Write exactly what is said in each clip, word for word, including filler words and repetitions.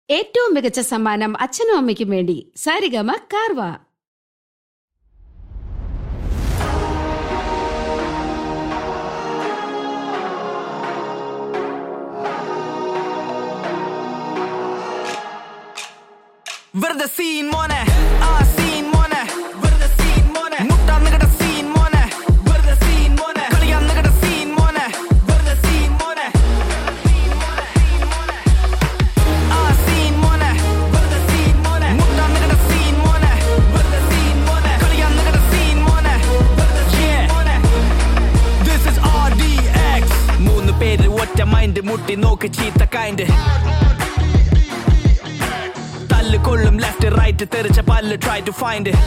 ഏറ്റവും മികച്ച സമ്മാനം അച്ഛനും അമ്മയ്ക്കും വേണ്ടി സാരിഗമ കാർവ. വെറുതെ സീൻ മോനെ ആ സീൻ മോനെ വെറുതെ സീൻ മോനെ മുട്ടാൻ നികട സീൻ മോനെ വെറുതെ സീൻ മോനെ കളിയാൻ നികട സീൻ മോനെ വെറുതെ സീൻ മോനെ ആ സീൻ മോനെ വെറുതെ സീൻ മോനെ മുട്ടാൻ നികട സീൻ മോനെ വെറുതെ സീൻ മോനെ കളിയാൻ നികട സീൻ മോനെ വെറുതെ സീൻ മോനെ. This is R D X മൂന്ന് പേര് ഒറ്റ മൈൻഡ് മുട്ടി നോക്ക് ചീത്ത കൈൻഡ് കൊള്ളും ലെഫ്റ്റ് റൈറ്റ് തെറിച്ച പല്ല് try to find it.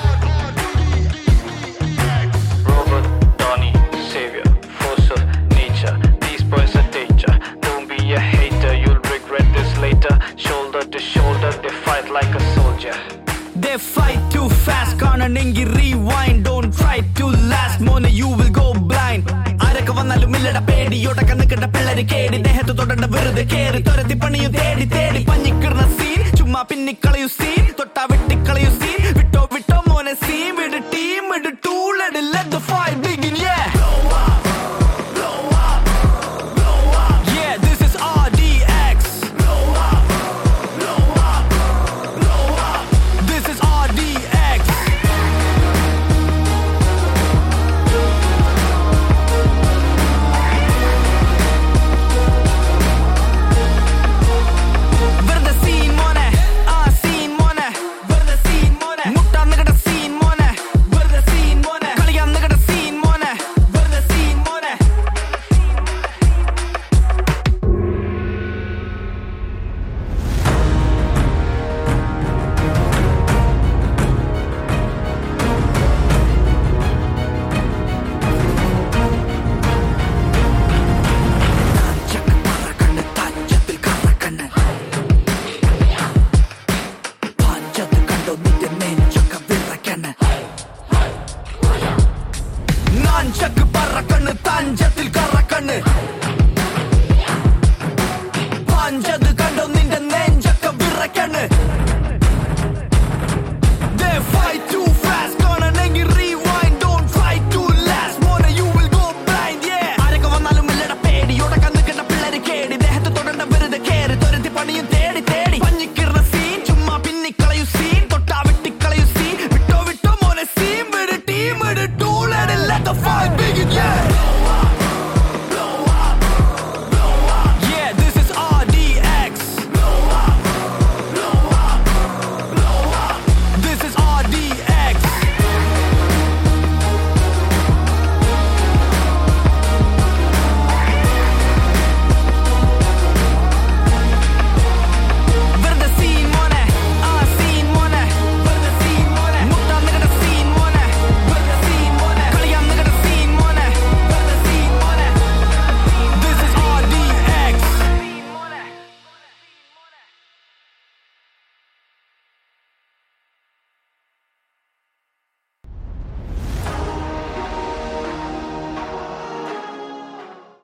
Robert Downey Savior force of nature these boys are danger don't be a hater you'll regret this later shoulder to shoulder they fight like a soldier they fight too fast കാണണമെങ്കിൽ rewind don't try to last മോനെ you will go blind ആരൊക്കെ വന്നാലും ഇല്ലട പേടി ഒടക്ക നിൽക്കണ്ട പിള്ളേര് കേടി ദേഹത്ത് തൊടണ്ട വെറുതെ കേറി തുരത്തി പണിയും തേടി തേടി പഞ്ഞിക്കിടുന്ന സീൻ ചുമ്മാ പിന്നിക്കളയു സീൻ